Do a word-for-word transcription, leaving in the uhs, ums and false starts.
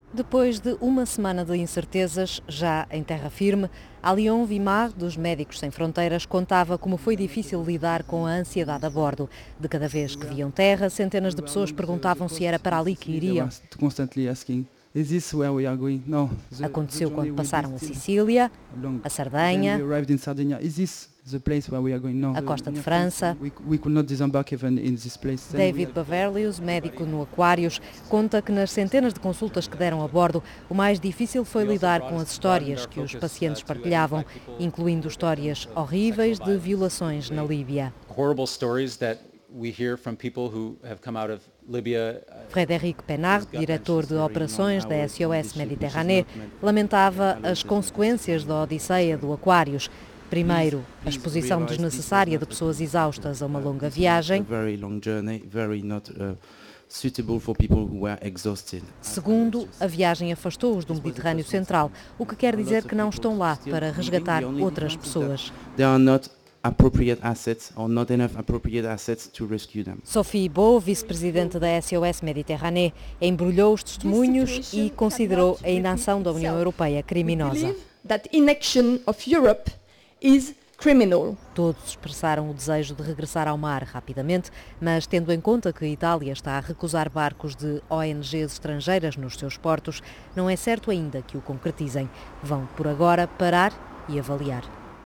Depois de uma semana de incertezas, já em terra firme, Alion Vimar, dos Médicos Sem Fronteiras, contava como foi difícil lidar com a ansiedade a bordo. De cada vez que viam terra, centenas de pessoas perguntavam se era para ali que iriam. Aconteceu quando passaram a Sicília, a Sardenha, a costa de França. David Baverlius, médico no Aquarius, conta que nas centenas de consultas que deram a bordo, o mais difícil foi lidar com as histórias que os pacientes partilhavam, incluindo histórias horríveis de violações na Líbia. Frédéric Pénard, diretor de operações da S O S Méditerranée, lamentava as consequências da odisseia do Aquarius. Primeiro, a exposição desnecessária de pessoas exaustas a uma longa viagem. Segundo, a viagem afastou-os do Mediterrâneo Central, o que quer dizer que não estão lá para resgatar outras pessoas. Sophie Beau, vice-presidente da S O S Méditerranée, embrulhou os testemunhos e considerou a inação da União Europeia criminosa. Is criminal. Todos expressaram o desejo de regressar ao mar rapidamente, mas tendo em conta que a Itália está a recusar barcos de O N Gs estrangeiras nos seus portos, não é certo ainda que o concretizem. Vão, por agora, parar e avaliar.